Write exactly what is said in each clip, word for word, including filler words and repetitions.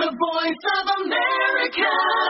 The Voice of America.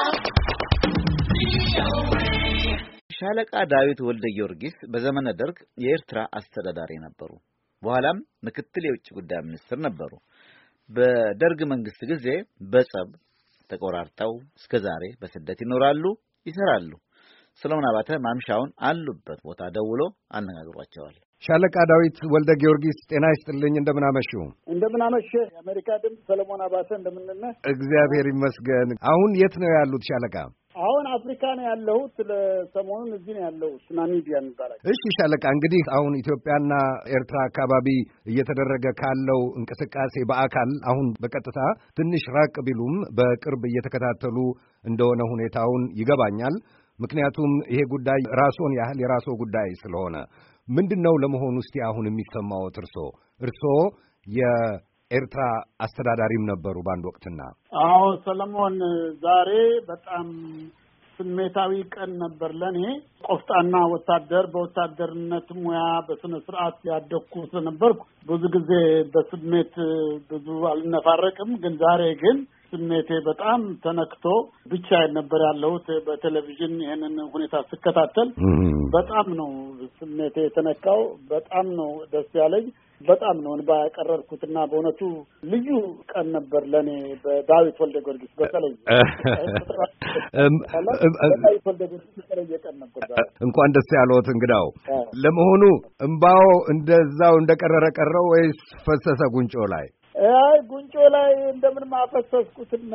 ሻለቃ ዳዊት ወልደ ጊዮርጊስ በዘመነ ደርግ የኤርትራ አስተዳዳሪ ነበሩ። በኋላም ምክትል የውጭ ጉዳይ ሚኒስትር ነበሩ። በደርግ መንግስት ጊዜ በጸብ ተቆራርጠው እስከ ዛሬ በስደት ይኖራሉ፣ ይሰራሉ። ሰለሞን አባተ ማምሻውን አሉበት ቦታ ደውሎ አነጋግሯቸዋል። ሻለቃ ዳዊት ወልደ ጊዮርጊስ ጤና ይስጥልኝ። እንደምን አመሹ? እንደምን አመሸ። የአሜሪካ ድምፅ ሰለሞን አባተ እንደምን ነህ? እግዚአብሔር ይመስገን። አሁን የት ነው ያሉት ሻለቃ? አሁን አፍሪካ ነው ያለሁት። ለሰሞኑን እዚህ ነው ያለሁት፣ ናሚቢያ ይባላል። እሺ ሻለቃ፣ እንግዲህ አሁን ኢትዮጵያና ኤርትራ አካባቢ እየተደረገ ካለው እንቅስቃሴ በአካል አሁን በቀጥታ ትንሽ ራቅ ቢሉም በቅርብ እየተከታተሉ እንደሆነ ሁኔታውን ይገባኛል። ምክንያቱም ይሄ ጉዳይ ራስዎን ያህል የራስዎ ጉዳይ ስለሆነ ምንድነው ለመሆኑ እስቲ አሁን የሚሰማዎት? እርሶ እርሶ የኤርትራ አስተዳዳሪም ነበሩ በአንድ ወቅትና። አዎ ሰለሞን፣ ዛሬ በጣም ስሜታዊ ቀን ነበር ለኔ። ቆፍጣና ወታደር በወታደርነት ሙያ በስነ ስርዓት ያደኩ ስለነበርኩ ብዙ ጊዜ በስሜት ብዙ አልነፋረቅም። ግን ዛሬ ግን ስሜቴ በጣም ተነክቶ ብቻዬን ነበር ያለሁት። በቴሌቪዥን ይሄንን ሁኔታ ስከታተል በጣም ነው ስሜቴ የተነካው። በጣም ነው ደስ ያለኝ። በጣም ነው እንባ ያቀረርኩትና በእውነቱ ልዩ ቀን ነበር ለኔ በዳዊት ወልደ ጊዮርጊስ በተለይ ዳዊት ወልደ ጊዮርጊስ በተለይ ቀን ነበር። እንኳን ደስ ያለዎት እንግዳው። ለመሆኑ እንባው እንደዛው እንደቀረረ ቀረው ወይስ ፈሰሰ ጉንጮ ላይ? አይ ጉንጮ ላይ እንደምን ማፈሰስኩትና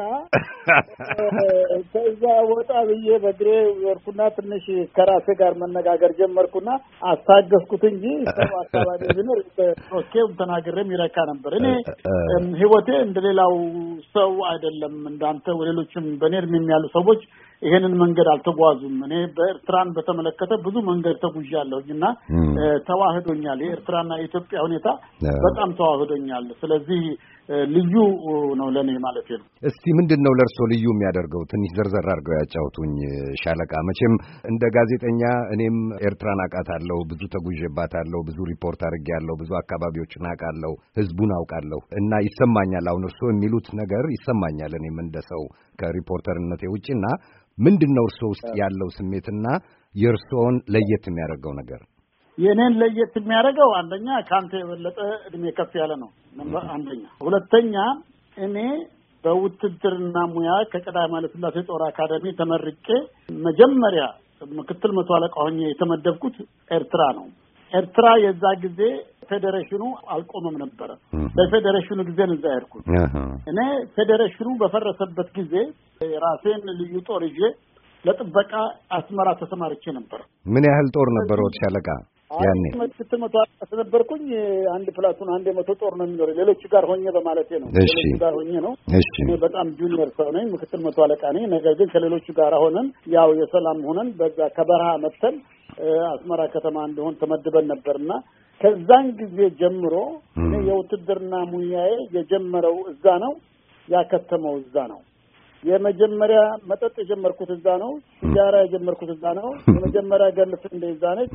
ከዛ ወጣ ብዬ በግሬ ወርኩና ትንሽ ከራሴ ጋር መነጋገር ጀመርኩና አስታገስኩት እንጂ ሰው አካባቢ ቢኖር ኦኬው ተናግሬም ይረካ ነበር። እኔ ህይወቴ እንደሌላው ሰው አይደለም። እንዳንተ ወሌሎችም በኔ እድሜ ያሉ ሰዎች ይሄንን መንገድ አልተጓዙም። እኔ በኤርትራን በተመለከተ ብዙ መንገድ ተጉዣለሁና ተዋህዶኛል። የኤርትራና የኢትዮጵያ ሁኔታ በጣም ተዋህዶኛል። ስለዚህ ልዩ ነው ለኔ ማለት ነው። እስቲ ምንድነው ለርሶ ልዩ የሚያደርገው? ትንሽ ዘርዘር አድርገው ያጫውቱኝ ሻለቃ። መቼም እንደ ጋዜጠኛ እኔም ኤርትራን አውቃታለሁ፣ ብዙ ተጉዤባታለሁ፣ ብዙ ሪፖርት አድርጌያለሁ፣ ብዙ አካባቢዎችን አውቃለሁ፣ ህዝቡን አውቃለሁ እና ይሰማኛል። አሁን እርሶ የሚሉት ነገር ይሰማኛል እኔም እንደሰው ከሪፖርተርነቴ ውጪና ምንድነው እርሶ ውስጥ ያለው ስሜትና የእርሶን ለየት የሚያደርገው ነገር? የኔን ለየት የሚያደርገው አንደኛ ካንተ የበለጠ እድሜ ከፍ ያለ ነው አንደኛ። ሁለተኛ እኔ በውትድርና ሙያ ከቀዳማዊ ኃይለ ሥላሴ ጦር አካዳሚ ተመርቄ መጀመሪያ ምክትል መቶ አለቃ ሆኜ የተመደብኩት ኤርትራ ነው። ኤርትራ የዛ ጊዜ ፌዴሬሽኑ አልቆመም ነበር። በፌዴሬሽኑ ጊዜ ነው እዛ ያርኩት። እኔ ፌዴሬሽኑ በፈረሰበት ጊዜ ራሴን ልዩ ጦር ይዤ ለጥበቃ አስመራ ተሰማርቼ ነበር። ምን ያህል ጦር ነበረው ሻለቃ ያኔ? ምክትል መቶ አለቃ ነበርኩኝ። አንድ ፕላቱን አንድ መቶ ጦር ነው የሚኖር። ሌሎች ጋር ሆኜ በማለቴ ነው። ሌሎች ጋር ሆኜ ነው። እኔ በጣም ጁኒየር ሰው ነኝ፣ ምክትል መቶ አለቃ ነኝ። ነገር ግን ከሌሎቹ ጋር ሆነን ያው የሰላም ሆነን በዛ ከበረሃ መጥተን አስመራ ከተማ እንደሆን ተመድበን ነበርና ከዛን ጊዜ ጀምሮ እኔ የውትድርና ሙያዬ የጀመረው እዛ ነው፣ ያከተመው እዛ ነው። የመጀመሪያ መጠጥ የጀመርኩት እዛ ነው። ሲጋራ የጀመርኩት እዛ ነው። የመጀመሪያ ገልፍ እንደዛ ነች።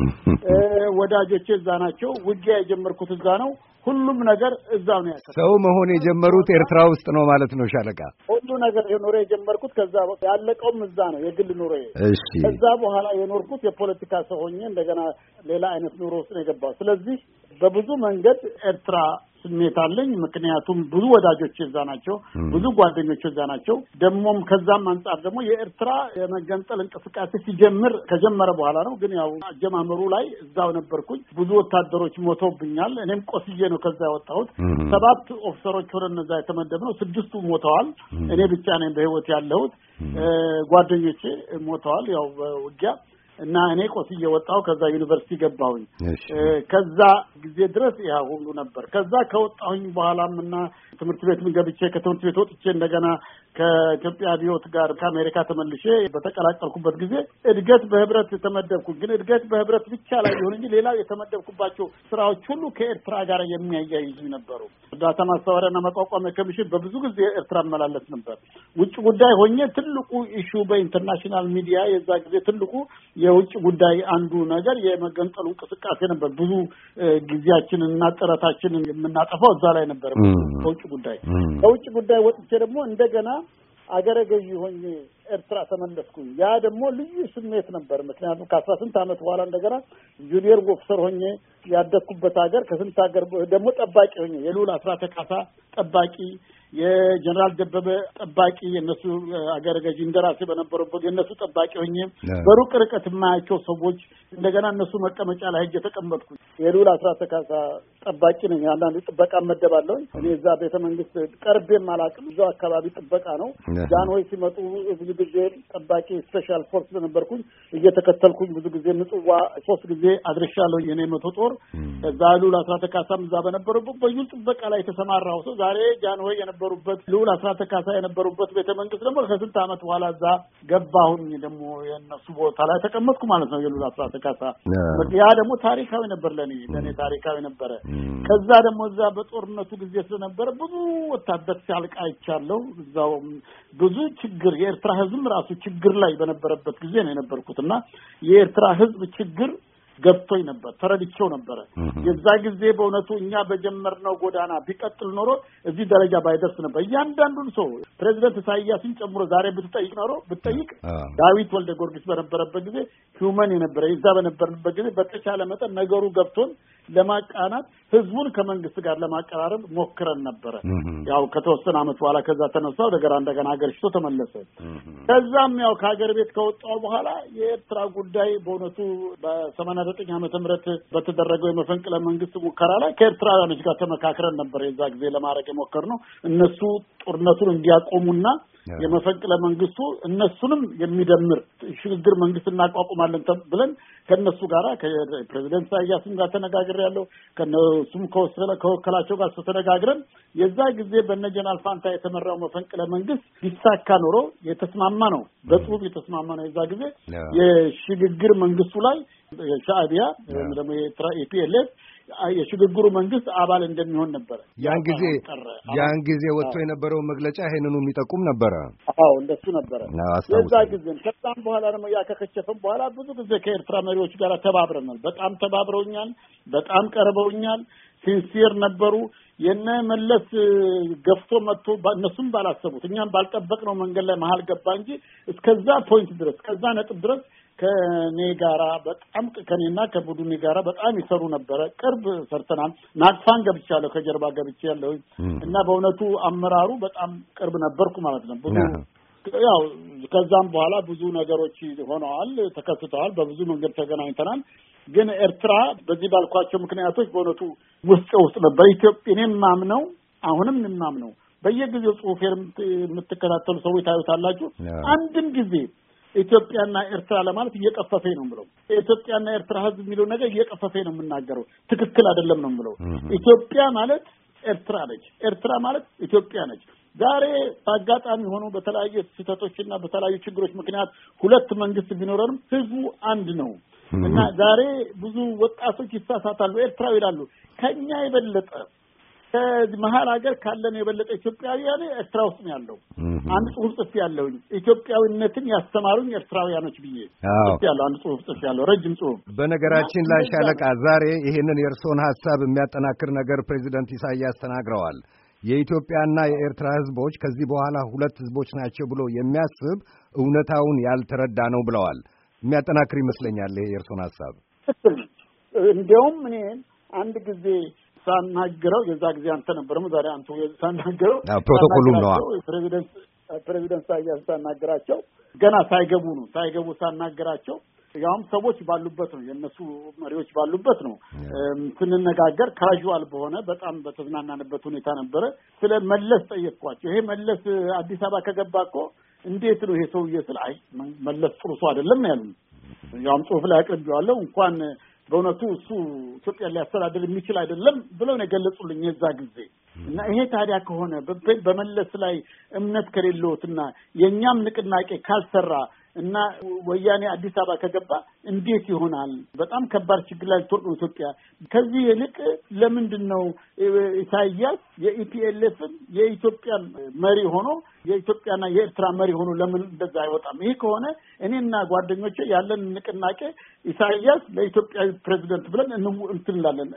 ወዳጆቼ እዛ ናቸው። ውጊያ የጀመርኩት እዛ ነው። ሁሉም ነገር እዛው ነው ያከተመው። ሰው መሆን የጀመሩት ኤርትራ ውስጥ ነው ማለት ነው ሻለቃ? ሁሉ ነገር የኖረ የጀመርኩት ከዛ ያለቀውም እዛ ነው፣ የግል ኑሮዬ። እሺ። ከዛ በኋላ የኖርኩት የፖለቲካ ሰው ሆኜ እንደገና ሌላ አይነት ኑሮ ውስጥ ነው የገባው። ስለዚህ በብዙ መንገድ ኤርትራ ስሜት አለኝ። ምክንያቱም ብዙ ወዳጆች እዛ ናቸው፣ ብዙ ጓደኞች እዛ ናቸው። ደሞም ከዛም አንጻር ደግሞ የኤርትራ የመገንጠል እንቅስቃሴ ሲጀምር ከጀመረ በኋላ ነው። ግን ያው አጀማመሩ ላይ እዛው ነበርኩኝ። ብዙ ወታደሮች ሞተውብኛል። እኔም ቆስዬ ነው ከዛ ያወጣሁት። ሰባት ኦፊሰሮች ሆነን እዛ የተመደብነው፣ ስድስቱ ሞተዋል። እኔ ብቻ ነኝ በህይወት ያለሁት። ጓደኞቼ ሞተዋል ያው በውጊያ እና እኔ ቆስዬ ወጣሁ። ከዛ ዩኒቨርሲቲ ገባሁኝ። ከዛ ጊዜ ድረስ ያ ሁሉ ነበር። ከዛ ከወጣሁኝ በኋላም እና ትምህርት ቤት ምን ገብቼ ከትምህርት ቤት ወጥቼ እንደገና ከኢትዮጵያ አብዮት ጋር ከአሜሪካ ተመልሼ በተቀላቀልኩበት ጊዜ እድገት በህብረት ተመደብኩ። ግን እድገት በህብረት ብቻ ላይ ይሁን እንጂ ሌላው የተመደብኩባቸው ስራዎች ሁሉ ከኤርትራ ጋር የሚያያይዙ ነበሩ። እርዳታ ማስተባበሪያና ማቋቋሚያ ኮሚሽን በብዙ ጊዜ ኤርትራ መላለስ ነበር። ውጭ ጉዳይ ሆኜ ትልቁ ኢሹ በኢንተርናሽናል ሚዲያ የዛ ጊዜ ትልቁ የውጭ ጉዳይ አንዱ ነገር የመገንጠሉ እንቅስቃሴ ነበር። ብዙ ጊዜያችንን እና ጥረታችንን የምናጠፋው እዛ ላይ ነበር። ከውጭ ጉዳይ ከውጭ ጉዳይ ወጥቼ ደግሞ እንደገና አገረ ገዢ ሆኜ ኤርትራ ተመለስኩኝ። ያ ደግሞ ልዩ ስሜት ነበር። ምክንያቱም ከአስራ ስንት ዓመት በኋላ እንደገና ጁኒየር ኦፊሰር ሆኜ ያደኩበት ሀገር ከስንት ሀገር ደግሞ ጠባቂ ሆኜ የልዑል አስራተ ካሳ ጠባቂ፣ የጀነራል ደበበ ጠባቂ፣ የነሱ አገረ ገዢ እንደራሴ በነበሩበት የነሱ ጠባቂ ሆኜ በሩቅ ርቀት የማያቸው ሰዎች እንደገና እነሱ መቀመጫ ላይ ሄጄ ተቀመጥኩኝ። የልዑል አስራተ ካሳ ጠባቂ ነኝ። አንዳንድ ጥበቃ መደባለሁ። እኔ እዛ ቤተ መንግስት ቀርቤም አላውቅም። እዛው አካባቢ ጥበቃ ነው። ጃንሆይ ሲመጡ ብዙ ጊዜ ጠባቂ ስፔሻል ፎርስ ነበርኩኝ። እየተከተልኩኝ ብዙ ጊዜ ምጽዋ ሶስት ጊዜ አድርሻለሁ። የኔ መቶ ጦር እዛ ልዑል አስራተ ካሳም እዛ በነበሩበት በዩል ጥበቃ ላይ ተሰማራው ሰው ዛሬ ጃንሆይ የነበሩበት ልዑል አስራተ ካሳ የነበሩበት ቤተ መንግስት ደግሞ ከስንት ዓመት በኋላ እዛ ገባሁኝ። ደግሞ የነሱ ቦታ ላይ ተቀመጥኩ ማለት ነው። የልዑል አስራተ ካሳ ያ ደግሞ ታሪካዊ ነበር ለኔ ለኔ ታሪካዊ ነበር። ከዛ ደግሞ እዛ በጦርነቱ ጊዜ ስለነበረ ብዙ ወታደር ሲያልቅ አይቻለሁ። እዛው ብዙ ችግር የኤርትራ ህዝብ ራሱ ችግር ላይ በነበረበት ጊዜ ነው የነበርኩትና የኤርትራ ህዝብ ችግር ገብቶኝ ነበር፣ ተረድቼው ነበር። የዛ ጊዜ በእውነቱ እኛ በጀመርነው ጎዳና ቢቀጥል ኖሮ እዚህ ደረጃ ባይደርስ ነበር። እያንዳንዱን ሰው ፕሬዝዳንት ኢሳያስን ጨምሮ ዛሬ ብትጠይቅ ኖሮ ብትጠይቅ ዳዊት ወልደ ጊዮርጊስ በነበረበት ጊዜ ሂውመን የነበረ እዛ በነበርንበት ጊዜ በተቻለ መጠን ነገሩ ገብቶን ለማቃናት ህዝቡን ከመንግስት ጋር ለማቀራረብ ሞክረን ነበር። ያው ከተወሰነ አመት በኋላ ከዛ ተነሳው እንደገና እንደገና ሀገር ሽቶ ተመለሰ። ከዛም ያው ከሀገር ቤት ከወጣው በኋላ የኤርትራ ጉዳይ በእውነቱ በሰማንያ ዘጠኝ ዓመተ ምህረት በተደረገው የመፈንቅለ መንግስት ሙከራ ላይ ከኤርትራውያኖች ጋር ተመካክረን ነበር የዛ ጊዜ ለማድረግ የሞከርነው እነሱ ጦርነቱን እንዲያቆሙና የመፈንቅለ መንግስቱ እነሱንም የሚደምር ሽግግር መንግስት እናቋቁማለን ብለን ከነሱ ጋራ ከፕሬዝዳንት ኢሳያስም ጋር ተነጋግሬያለሁ። ከነሱም ከወሰለ ከወከላቸው ጋር ተነጋግረን የዛ ጊዜ በነ ጀነራል ፋንታ የተመራው መፈንቅለ መንግስት ቢሳካ ኖሮ የተስማማ ነው፣ በጽሁፍ የተስማማ ነው። የዛ ጊዜ የሽግግር መንግስቱ ላይ ሻዕቢያ ወይም ደግሞ የፒኤልኤፍ የሽግግሩ መንግስት አባል እንደሚሆን ነበር። ያን ጊዜ ያን ጊዜ ወጥቶ የነበረው መግለጫ ይሄንኑ የሚጠቁም ነበር። አዎ እንደሱ ነበር። የዛ ጊዜ ከዛም በኋላ ደግሞ ያ ከከቸፈም በኋላ ብዙ ጊዜ ከኤርትራ መሪዎች ጋር ተባብረናል። በጣም ተባብረውኛል፣ በጣም ቀርበውኛል። ሲንሲር ነበሩ። የነ መለስ ገፍቶ መጥቶ እነሱም ባላሰቡት እኛም ባልጠበቅነው መንገድ ላይ መሀል ገባ እንጂ እስከዛ ፖይንት ድረስ ከዛ ነጥብ ድረስ ከኔ ጋራ በጣም ከኔና ከቡድኔ ጋራ በጣም ይሰሩ ነበር። ቅርብ ሰርተናል። ናቅፋን ገብቻለሁ፣ ከጀርባ ገብቻለሁ እና በእውነቱ አመራሩ በጣም ቅርብ ነበርኩ ማለት ነው። ብዙ ያው ከዛም በኋላ ብዙ ነገሮች ሆነዋል፣ ተከስተዋል። በብዙ መንገድ ተገናኝተናል። ግን ኤርትራ በዚህ ባልኳቸው ምክንያቶች በእውነቱ ውስጥ ውስጥ ነበር። ኢትዮጵያ እኔም ማምነው አሁንም እንማምነው በየጊዜው ጽሁፌን የምትከታተሉ ሰዎች ታዩታላችሁ። አንድም ጊዜ ኢትዮጵያና ኤርትራ ለማለት እየቀፈፈኝ ነው ብለው ኢትዮጵያና ኤርትራ ህዝብ የሚለው ነገር እየቀፈፈኝ ነው የምናገረው። ትክክል አይደለም ነው ብለው ኢትዮጵያ ማለት ኤርትራ ነች፣ ኤርትራ ማለት ኢትዮጵያ ነች። ዛሬ በአጋጣሚ ሆኖ በተለያዩ ስህተቶችና በተለያዩ ችግሮች ምክንያት ሁለት መንግስት ቢኖረንም ህዝቡ አንድ ነው እና ዛሬ ብዙ ወጣቶች ይሳሳታሉ። ኤርትራዊ ይላሉ። ከኛ የበለጠ ከመሀል ሀገር ካለን የበለጠ ኢትዮጵያውያን ኤርትራ ውስጥ ነው ያለው። አንድ ጽሁፍ ጽፍ ያለው ኢትዮጵያዊነትን ያስተማሩኝ ኤርትራውያኖች ብዬ ጽፍ ያለው አንድ ጽሁፍ ጽፍ ያለው ረጅም ጽሁፍ። በነገራችን ላይ ሻለቃ ዛሬ ይሄንን የእርሶን ሐሳብ የሚያጠናክር ነገር ፕሬዚደንት ኢሳያስ ተናግረዋል። የኢትዮጵያና የኤርትራ ህዝቦች ከዚህ በኋላ ሁለት ህዝቦች ናቸው ብሎ የሚያስብ እውነታውን ያልተረዳ ነው ብለዋል። የሚያጠናክር ይመስለኛል ይሄ የእርሶን ሐሳብ። እንደውም እኔ አንድ ጊዜ ሳናገረው የዛ ጊዜ አንተ ነበርም ዛሬ አንተ ሳናገረው ፕሮቶኮሉም ነው ፕሬዚደንት ፕሬዚደንት ኢሳያስ ሳናገራቸው ገና ሳይገቡ ነው ሳይገቡ ሳናገራቸው ያውም ሰዎች ባሉበት ነው የነሱ መሪዎች ባሉበት ነው ስንነጋገር ካዡአል በሆነ በጣም በተዝናናንበት ሁኔታ ነበረ። ስለ መለስ ጠየቅኳቸው። ይሄ መለስ አዲስ አበባ ከገባ እኮ እንዴት ነው ይሄ ሰውዬ ስለ አይ መለስ ጥሩ ሰው አይደለም ያሉኝ። ያውም ጽሁፍ ላይ አቅርቤዋለሁ። እንኳን በእውነቱ እሱ ኢትዮጵያ ሊያስተዳድር የሚችል አይደለም ብለው ነው የገለጹልኝ የዛ ጊዜ። እና ይሄ ታዲያ ከሆነ በመለስ ላይ እምነት ከሌለውትና የኛም ንቅናቄ ካልሰራ እና ወያኔ አዲስ አበባ ከገባ እንዴት ይሆናል? በጣም ከባድ ችግር ላይ ትወርቅ ኢትዮጵያ። ከዚህ ይልቅ ለምንድነው ኢሳያስ የኢፒኤልኤፍን የኢትዮጵያን መሪ ሆኖ የኢትዮጵያና የኤርትራ መሪ ሆኖ ለምን እንደዛ አይወጣም? ይሄ ከሆነ እኔና ጓደኞቼ ያለን ንቅናቄ ኢሳያስ ለኢትዮጵያዊ ፕሬዝዳንት ብለን እንትላለን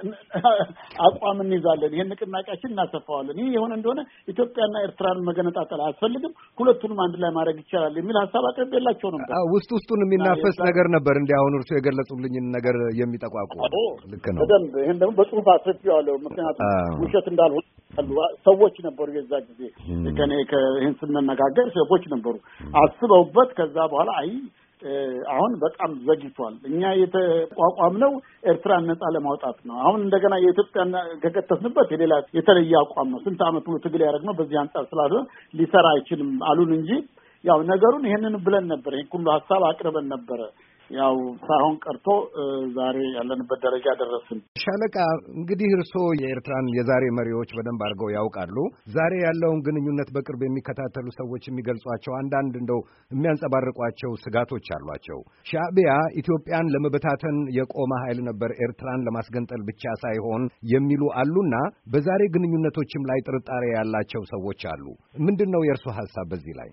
አቋም እንይዛለን። ይሄን ንቅናቄያችን እናሰፋዋለን። ይሄ የሆነ እንደሆነ ኢትዮጵያና ኤርትራን መገነጣጠል አያስፈልግም፣ ሁለቱንም አንድ ላይ ማድረግ ይቻላል የሚል ሐሳብ አቅርቤላቸው ነበር። ውስጥ ውስጡን የሚናፈስ ነገር ነበር እንዴ? አሁን እርሱ የገለጹልኝን ነገር የሚጠቋቁ ልክ ነው። በደንብ ይሄን ደግሞ በጽሁፍ አስረዳዋለሁ። ምክንያቱም ውሸት እንዳልሆነ ሰዎች ነበሩ የዛ ጊዜ ከኔ ከይሄን ስንነጋገር ሰዎች ነበሩ አስበውበት ከዛ በኋላ አይ አሁን በጣም ዘግይቷል፣ እኛ የተቋቋምነው ኤርትራን ነጻ ለማውጣት ነው። አሁን እንደገና የኢትዮጵያን ከከተስንበት የሌላ የተለየ አቋም ነው። ስንት ዓመት ሙሉ ትግል ያደረግነው በዚህ አንጻር ስላልሆነ ሊሰራ አይችልም አሉን እንጂ ያው ነገሩን ይሄንን ብለን ነበር። ይሄን ሁሉ ሐሳብ አቅርበን ነበር። ያው ሳይሆን ቀርቶ ዛሬ ያለንበት ደረጃ ደረስን። ሻለቃ እንግዲህ እርስዎ የኤርትራን የዛሬ መሪዎች በደንብ አድርገው ያውቃሉ። ዛሬ ያለውን ግንኙነት በቅርብ የሚከታተሉ ሰዎች የሚገልጿቸው አንዳንድ እንደው የሚያንጸባርቋቸው ስጋቶች አሏቸው። ሻዕቢያ ኢትዮጵያን ለመበታተን የቆመ ኃይል ነበር፣ ኤርትራን ለማስገንጠል ብቻ ሳይሆን የሚሉ አሉና በዛሬ ግንኙነቶችም ላይ ጥርጣሬ ያላቸው ሰዎች አሉ። ምንድን ነው የእርስዎ ሐሳብ በዚህ ላይ?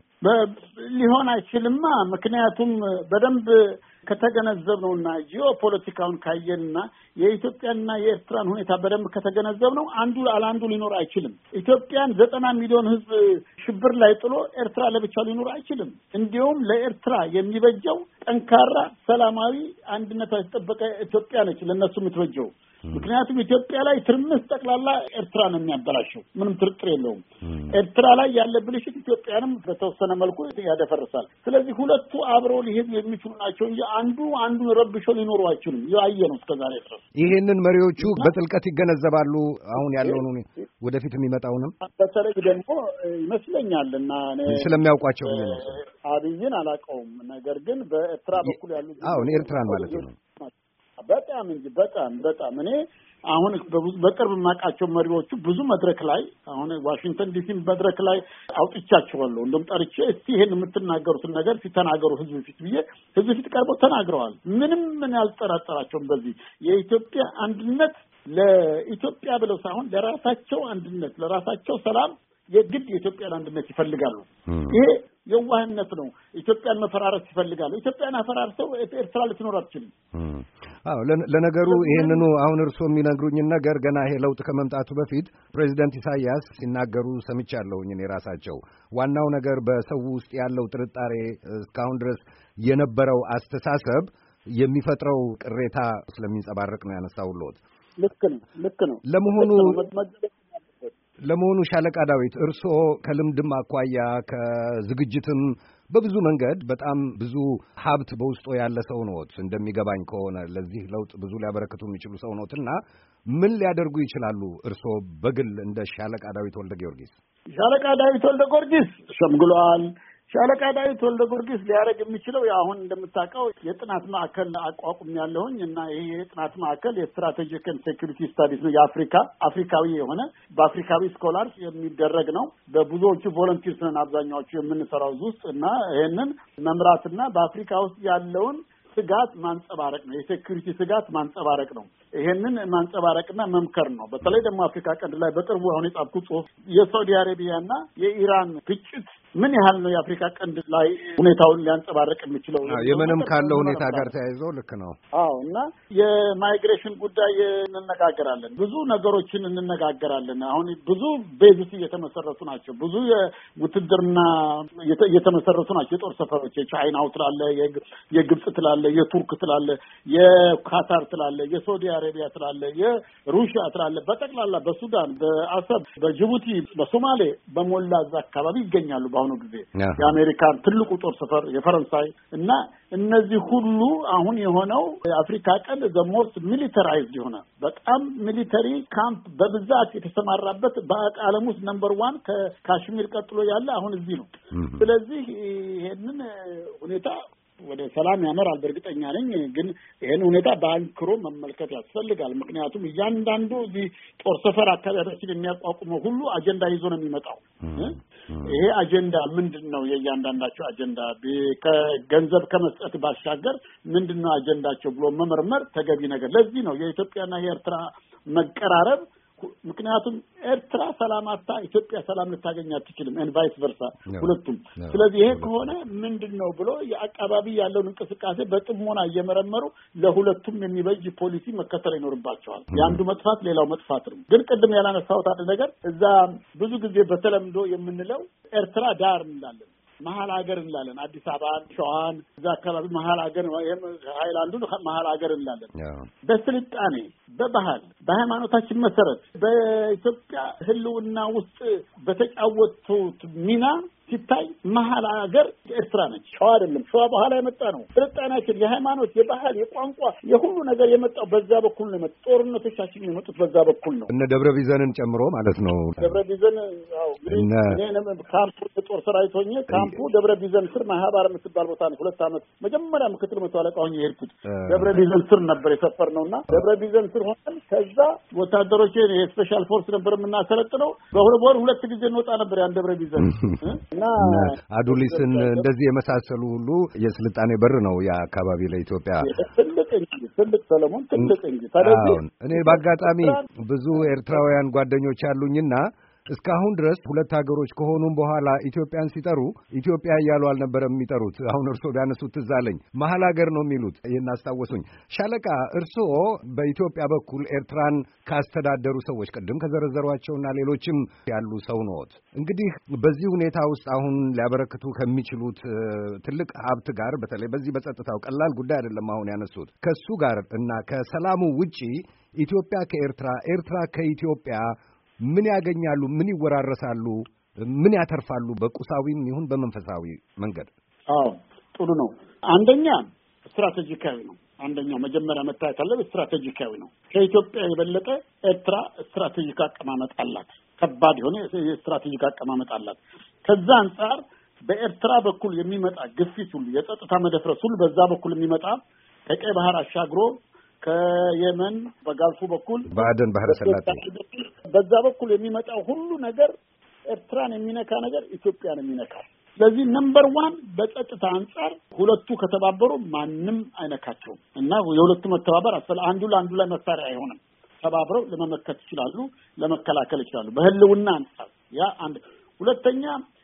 ሊሆን አይችልማ። ምክንያቱም በደንብ ከተገነዘብነውና ጂኦፖለቲካውን ካየንና የኢትዮጵያና የኤርትራን ሁኔታ በደንብ ከተገነዘብነው አንዱ አላንዱ ሊኖር አይችልም። ኢትዮጵያን ዘጠና ሚሊዮን ሕዝብ ሽብር ላይ ጥሎ ኤርትራ ለብቻው ሊኖር አይችልም። እንዲሁም ለኤርትራ የሚበጀው ጠንካራ ሰላማዊ አንድነቷ የተጠበቀ ኢትዮጵያ ነች ለነሱ የምትበጀው። ምክንያቱም ኢትዮጵያ ላይ ትርምስ ጠቅላላ ኤርትራ ነው የሚያበላሸው፣ ምንም ጥርጥር የለውም። ኤርትራ ላይ ያለ ብልሽት ኢትዮጵያንም በተወሰነ መልኩ ያደፈርሳል። ስለዚህ ሁለቱ አብረው ሊሄዱ የሚችሉ ናቸው እንጂ አንዱ አንዱ ረብሾ ሊኖሩ አይችሉም። ያየ ነው እስከዛሬ ድረስ። ይሄንን መሪዎቹ በጥልቀት ይገነዘባሉ። አሁን ያለውን ወደፊት የሚመጣውንም በተለይ ደግሞ ይመስለኛል እና ስለሚያውቋቸው ነው። አብይን አላውቀውም፣ ነገር ግን በኤርትራ በኩል ያሉ አሁን ኤርትራን ማለት ነው በጣም እንጂ በጣም በጣም እኔ አሁን በቅርብ የማውቃቸው መሪዎቹ ብዙ መድረክ ላይ አሁን ዋሽንግተን ዲሲ መድረክ ላይ አውጥቻቸዋለሁ። እንደውም ጠርቼ እስቲ ይሄን የምትናገሩትን ነገር ሲተናገሩ ህዝብ ፊት ብዬ ህዝብ ፊት ቀርበው ተናግረዋል። ምንም ምን ያልጠራጠራቸውም በዚህ የኢትዮጵያ አንድነት ለኢትዮጵያ ብለው ሳይሆን ለራሳቸው አንድነት ለራሳቸው ሰላም የግድ የኢትዮጵያን አንድነት ይፈልጋሉ። ይሄ የዋህነት ነው። ኢትዮጵያን መፈራረስ ይፈልጋሉ። ኢትዮጵያን አፈራርሰው ኤርትራ ልትኖር አትችልም። አዎ ለነገሩ ይሄንኑ አሁን እርሶ የሚነግሩኝን ነገር ገና ይሄ ለውጥ ከመምጣቱ በፊት ፕሬዚደንት ኢሳያስ ሲናገሩ ሰምቻለሁኝ እኔ ራሳቸው። ዋናው ነገር በሰው ውስጥ ያለው ጥርጣሬ እስካሁን ድረስ የነበረው አስተሳሰብ የሚፈጥረው ቅሬታ ስለሚንጸባረቅ ነው ያነሳውልዎት። ልክ ነው ልክ ነው። ለመሆኑ ለመሆኑ ሻለቃ ዳዊት እርስዎ ከልምድም አኳያ ከዝግጅትም በብዙ መንገድ በጣም ብዙ ሀብት በውስጡ ያለ ሰው ነዎት። እንደሚገባኝ ከሆነ ለዚህ ለውጥ ብዙ ሊያበረክቱ የሚችሉ ሰው ነዎትና ምን ሊያደርጉ ይችላሉ እርስዎ በግል እንደ ሻለቃ ዳዊት ወልደ ጊዮርጊስ? ሻለቃ ዳዊት ወልደ ጊዮርጊስ ሸምግሏል። ሻለቃ ዳዊት ወልደ ጊዮርጊስ ሊያደርግ የሚችለው አሁን እንደምታውቀው የጥናት ማዕከል አቋቁም ያለሁኝ እና ይሄ የጥናት ማዕከል የስትራቴጂክ ኤንድ ሴኩሪቲ ስታዲስ ነው። የአፍሪካ አፍሪካዊ የሆነ በአፍሪካዊ ስኮላርስ የሚደረግ ነው። በብዙዎቹ ቮለንቲርስ ነን አብዛኛዎቹ የምንሰራው ውስጥ እና ይሄንን መምራትና በአፍሪካ ውስጥ ያለውን ስጋት ማንጸባረቅ ነው። የሴኩሪቲ ስጋት ማንጸባረቅ ነው። ይሄንን ማንጸባረቅና መምከር ነው። በተለይ ደግሞ አፍሪካ ቀንድ ላይ በቅርቡ አሁን የጻፍኩት ጽሑፍ የሳውዲ አረቢያና የኢራን ግጭት ምን ያህል ነው የአፍሪካ ቀንድ ላይ ሁኔታውን ሊያንጸባረቅ የሚችለው? የምንም ካለው ሁኔታ ጋር ተያይዞ ልክ ነው። አዎ እና የማይግሬሽን ጉዳይ እንነጋገራለን። ብዙ ነገሮችን እንነጋገራለን። አሁን ብዙ ቤዝስ እየተመሰረቱ ናቸው። ብዙ የውትድርና እየተመሰረቱ ናቸው። የጦር ሰፈሮች የቻይናው ትላለ፣ የግብጽ ትላለ፣ የቱርክ ትላለ፣ የካታር ትላለ፣ የሳውዲ አረቢያ ትላለ፣ የሩሲያ ትላለ። በጠቅላላ በሱዳን፣ በአሰብ፣ በጅቡቲ፣ በሶማሌ በሞላ እዛ አካባቢ ይገኛሉ። በአሁኑ ጊዜ የአሜሪካን ትልቁ ጦር ሰፈር የፈረንሳይ እና እነዚህ ሁሉ አሁን የሆነው የአፍሪካ ቀንድ ዘ ሞስት ሚሊተራይዝድ የሆነ በጣም ሚሊተሪ ካምፕ በብዛት የተሰማራበት በዓለም ውስጥ ነምበር ዋን ከካሽሚር ቀጥሎ ያለ አሁን እዚህ ነው። ስለዚህ ይሄንን ሁኔታ ወደ ሰላም ያመራል በእርግጠኛ ነኝ። ግን ይሄን ሁኔታ በአንክሮ መመልከት ያስፈልጋል። ምክንያቱም እያንዳንዱ እዚህ ጦር ሰፈር አካባቢያችን የሚያቋቁመው ሁሉ አጀንዳ ይዞ ነው የሚመጣው። ይሄ አጀንዳ ምንድነው? የእያንዳንዳቸው አጀንዳ ከገንዘብ ከመስጠት ባሻገር ምንድነው አጀንዳቸው ብሎ መመርመር ተገቢ ነገር። ለዚህ ነው የኢትዮጵያና የኤርትራ መቀራረብ። ምክንያቱም ኤርትራ ሰላም አጣ ኢትዮጵያ ሰላም ልታገኝ አትችልም፣ ኤንድ ቫይስ ቨርሳ ሁለቱም። ስለዚህ ይሄ ከሆነ ምንድነው ብሎ የአካባቢ ያለውን እንቅስቃሴ በጥሞና እየመረመሩ ለሁለቱም የሚበጅ ፖሊሲ መከተል ይኖርባቸዋል። የአንዱ መጥፋት ሌላው መጥፋት ነው። ግን ቅድም ያላነሳሁት አንድ ነገር እዛ ብዙ ጊዜ በተለምዶ የምንለው ኤርትራ ዳር እንላለን፣ መሀል ሀገር እንላለን። አዲስ አበባን፣ ሸዋን እዛ አካባቢ መሀል ሀገር ወይም ሃይላንዱን መሀል ሀገር እንላለን። በስልጣኔ በባህል በሃይማኖታችን መሰረት በኢትዮጵያ ሕልውና ውስጥ በተጫወቱት ሚና ሲታይ መሀል ሀገር ኤርትራ ነች፣ ሸዋ አይደለም። ሸዋ በኋላ የመጣ ነው። ስልጣኔያችን የሃይማኖት፣ የባህል፣ የቋንቋ የሁሉ ነገር የመጣው በዛ በኩል ነው። ጦርነቶቻችን የመጡት በዛ በኩል ነው። እነ ደብረ ቢዘንን ጨምሮ ማለት ነው። ደብረ ቢዘን ያው እኔ ካምፑ ጦር ሰራዊት ሆኜ ካምፑ ደብረ ቢዘን ስር ማህባር የምትባል ቦታ ነው። ሁለት ዓመት መጀመሪያ ምክትል መቶ አለቃ ሆኜ የሄድኩት ደብረ ቢዘን ስር ነበር የሰፈርነውና ደብረ ቢዘን ስር ሆነን ከዛ ወታደሮች የስፔሻል ፎርስ ነበር የምናሰለጥነው። በሁለት ወር ሁለት ጊዜ እንወጣ ነበር ያን ደብረ ቢዘን እና አዱሊስን እንደዚህ የመሳሰሉ ሁሉ የስልጣኔ በር ነው ያ አካባቢ ለኢትዮጵያ ትልቅ እንጂ ትልቅ ሰለሞን ትልቅ እንጂ ታዲያ እኔ በአጋጣሚ ብዙ ኤርትራውያን ጓደኞች አሉኝና እስካሁን ድረስ ሁለት ሀገሮች ከሆኑም በኋላ ኢትዮጵያን ሲጠሩ ኢትዮጵያ እያሉ አልነበረም የሚጠሩት። አሁን እርስዎ ቢያነሱት ትዝ አለኝ፣ መሀል ሀገር ነው የሚሉት። ይህን አስታወሱኝ። ሻለቃ እርስዎ በኢትዮጵያ በኩል ኤርትራን ካስተዳደሩ ሰዎች ቅድም ከዘረዘሯቸውና ሌሎችም ያሉ ሰው ነዎት። እንግዲህ በዚህ ሁኔታ ውስጥ አሁን ሊያበረክቱ ከሚችሉት ትልቅ ሀብት ጋር በተለይ በዚህ በጸጥታው ቀላል ጉዳይ አይደለም አሁን ያነሱት፣ ከሱ ጋር እና ከሰላሙ ውጪ ኢትዮጵያ ከኤርትራ ኤርትራ ከኢትዮጵያ ምን ያገኛሉ? ምን ይወራረሳሉ? ምን ያተርፋሉ? በቁሳዊም ይሁን በመንፈሳዊ መንገድ። አዎ ጥሩ ነው። አንደኛ ስትራቴጂካዊ ነው። አንደኛው መጀመሪያ መታየት ያለበት ስትራቴጂካዊ ነው። ከኢትዮጵያ የበለጠ ኤርትራ ስትራቴጂክ አቀማመጥ አላት። ከባድ የሆነ ስትራቴጂክ አቀማመጥ አላት። ከዛ አንጻር በኤርትራ በኩል የሚመጣ ግፊት ሁሉ፣ የጸጥታ መደፍረስ ሁሉ በዛ በኩል የሚመጣ ከቀይ ባህር አሻግሮ ከየመን በጋልፉ በኩል በአደን ባህረ ሰላጤ በዛ በኩል የሚመጣው ሁሉ ነገር ኤርትራን የሚነካ ነገር ኢትዮጵያን የሚነካ። ስለዚህ ነምበር ዋን በጸጥታ አንጻር ሁለቱ ከተባበሩ ማንም አይነካቸውም እና የሁለቱ መተባበር አስፈላጊ፣ አንዱ ለአንዱ ላይ መሳሪያ አይሆንም። ተባብረው ለመመከት ይችላሉ፣ ለመከላከል ይችላሉ። በህልውና አንጻር ያ አንድ። ሁለተኛ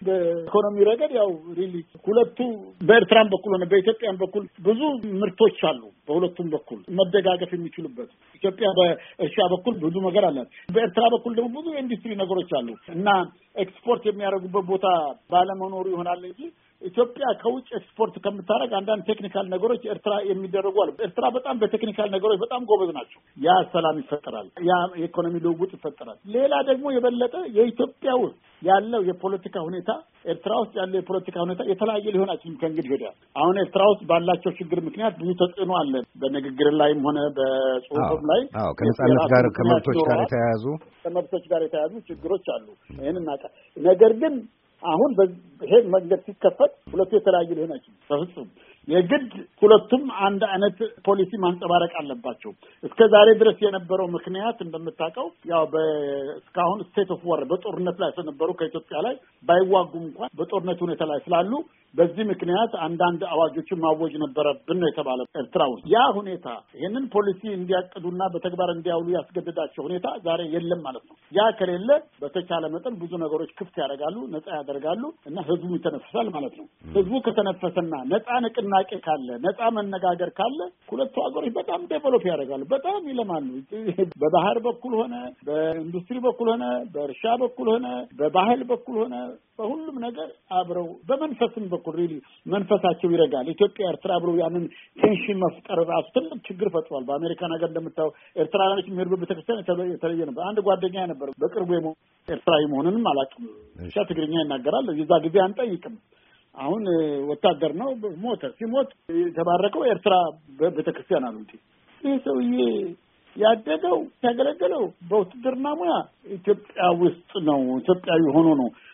በኢኮኖሚ ረገድ ያው ሪሊ ሁለቱ በኤርትራም በኩል ሆነ በኢትዮጵያም በኩል ብዙ ምርቶች አሉ። በሁለቱም በኩል መደጋገፍ የሚችሉበት ኢትዮጵያ በእርሻ በኩል ብዙ ነገር አላት። በኤርትራ በኩል ደግሞ ብዙ ኢንዱስትሪ ነገሮች አሉ እና ኤክስፖርት የሚያደርጉበት ቦታ ባለመኖሩ ይሆናል እንጂ ኢትዮጵያ ከውጭ ኤክስፖርት ከምታደርግ አንዳንድ ቴክኒካል ነገሮች ኤርትራ የሚደረጉ አሉ። ኤርትራ በጣም በቴክኒካል ነገሮች በጣም ጎበዝ ናቸው። ያ ሰላም ይፈጠራል፣ ያ የኢኮኖሚ ልውውጥ ይፈጠራል። ሌላ ደግሞ የበለጠ የኢትዮጵያ ውስጥ ያለው የፖለቲካ ሁኔታ ኤርትራ ውስጥ ያለው የፖለቲካ ሁኔታ የተለያየ ሊሆን አይችልም ከእንግዲህ ወዲያ። አሁን ኤርትራ ውስጥ ባላቸው ችግር ምክንያት ብዙ ተጽዕኖ አለ፣ በንግግር ላይም ሆነ በጽሁፍም ላይ። አዎ ከነጻነት ጋር ከመብቶች ጋር የተያያዙ ከመብቶች ጋር የተያያዙ ችግሮች አሉ። ይሄን እናውቃ። ነገር ግን አሁን ይሄ መንገድ ሲከፈት ሁለቱ የተለያዩ ሊሆን አይችልም በፍጹም። የግድ ሁለቱም አንድ አይነት ፖሊሲ ማንጸባረቅ አለባቸው። እስከ ዛሬ ድረስ የነበረው ምክንያት እንደምታውቀው ያው በእስካሁን ስቴት ኦፍ ዋር በጦርነት ላይ ስለነበሩ ከኢትዮጵያ ላይ ባይዋጉም እንኳን በጦርነት ሁኔታ ላይ ስላሉ በዚህ ምክንያት አንዳንድ አዋጆችን ማወጅ ነበረብን ነው የተባለው ኤርትራ ውስጥ። ያ ሁኔታ ይህንን ፖሊሲ እንዲያቅዱና በተግባር እንዲያውሉ ያስገድዳቸው ሁኔታ ዛሬ የለም ማለት ነው። ያ ከሌለ በተቻለ መጠን ብዙ ነገሮች ክፍት ያደርጋሉ፣ ነጻ ያደርጋሉ እና ህዝቡ ይተነፍሳል ማለት ነው። ህዝቡ ከተነፈሰና ነጻ ንቅናቄ ካለ፣ ነጻ መነጋገር ካለ ሁለቱ ሀገሮች በጣም ዴቨሎፕ ያደርጋሉ፣ በጣም ይለማሉ። በባህር በኩል ሆነ፣ በኢንዱስትሪ በኩል ሆነ፣ በእርሻ በኩል ሆነ፣ በባህል በኩል ሆነ፣ በሁሉም ነገር አብረው በመንፈስም በኩል ሪሊ መንፈሳቸው ይረጋል። ኢትዮጵያ ኤርትራ አብረው ያንን ቴንሽን መፍጠር ራሱ ትልቅ ችግር ፈጥሯል። በአሜሪካ ነገር እንደምታው ኤርትራውያኖች የሚሄዱበት ቤተክርስቲያን የተለየ ነበር። አንድ ጓደኛ ነበር በቅርቡ ኤርትራዊ መሆኑንም አላውቅም፣ ብቻ ትግርኛ ይናገራል። የዛ ጊዜ አንጠይቅም። አሁን ወታደር ነው፣ ሞተ። ሲሞት የተባረከው ኤርትራ ቤተክርስቲያን አሉ። ይህ ሰውዬ ያደገው ያገለገለው በውትድርና ሙያ ኢትዮጵያ ውስጥ ነው። ኢትዮጵያዊ ሆኖ ነው።